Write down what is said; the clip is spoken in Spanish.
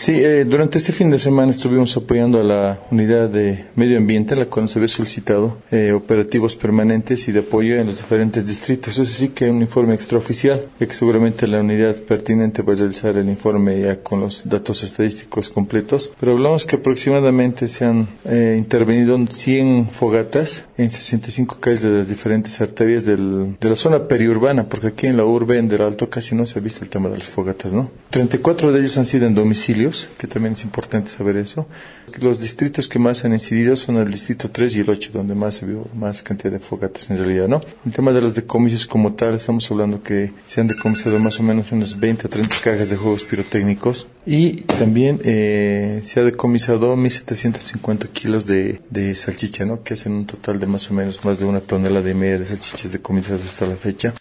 Sí, durante este fin de semana estuvimos apoyando a la unidad de medio ambiente, la cual nos había solicitado operativos permanentes y de apoyo en los diferentes distritos. Eso sí que es un informe extraoficial, que seguramente la unidad pertinente va a realizar el informe ya con los datos estadísticos completos. Pero hablamos que aproximadamente se han intervenido 100 fogatas en 65 calles de las diferentes arterias de la zona periurbana, porque aquí en la urbe, en Del Alto, casi no se ha visto el tema de las fogatas, ¿no? 34 de ellos han sido en domicilio, que también es importante saber eso. Los distritos que más han incidido son el distrito 3 y el 8, donde más ha habido más cantidad de fogatas en realidad, ¿no? El tema de los decomisos como tal, estamos hablando que se han decomisado más o menos unas 20 a 30 cajas de juegos pirotécnicos y también se ha decomisado 1.750 kilos de salchicha, ¿no? Que hacen un total de más o menos más de 1,5 toneladas de salchichas decomisadas hasta la fecha.